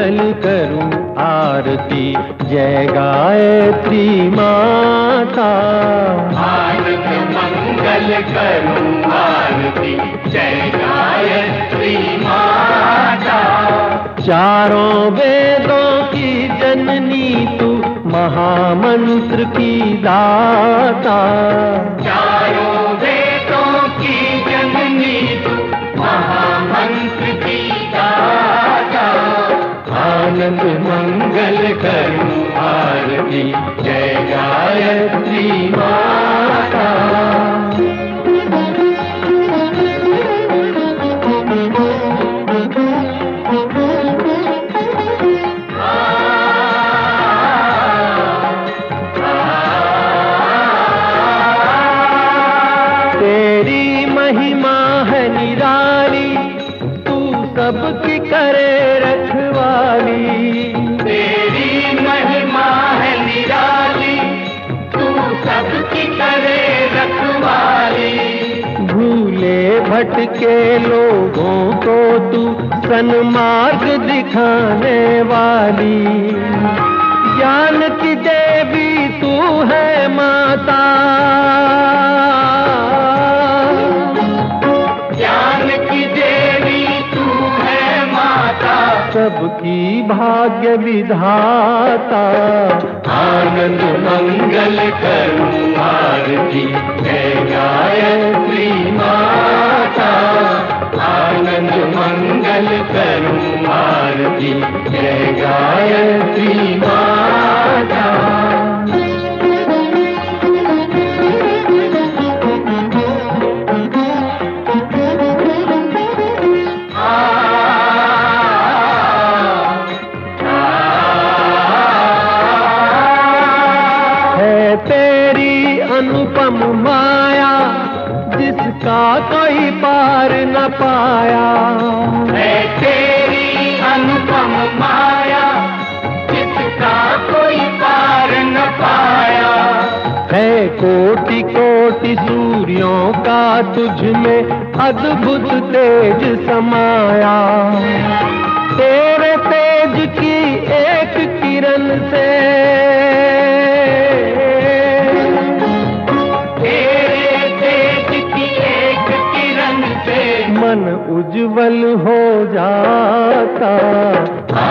मंगल करूं आरती, जय गायत्री माता। आनंद मंगल करूं आरती, जय गायत्री माता। चारों वेदों की जननी तू, महामंत्र की दाता। चारों वेदों की जननी तू, महामंत्र की दाता। आनंद मंगल करूं आरती, जय गायत्री माता। तेरी महिमा है निराली, तू सबकी करे रखवाली। तेरी महिमा है निराली, तू सबकी करे रखवाली। भूले भटके लोगों को तू सन्मार्ग दिखाने वाली। ज्ञान की देवी तू है माता, ज्ञान की देवी तू है माता। सबकी भाग्य विधाता। आनंद मंगल करूं आरती, जय गायत्री माता। आनंद मंगल करूं आरती, जय गायत्री माता। है तेरी अनुपम माया, जिसका कोई पार न पाया। है तेरी अनुपम माया, जिसका कोई पार न पाया। है कोटि कोटि सूर्यों का तुझ में अद्भुत तेज समाया। तेरे तेज की एक किरण से, तेरे तेज की एक किरण से मन उज्जवल हो जाता।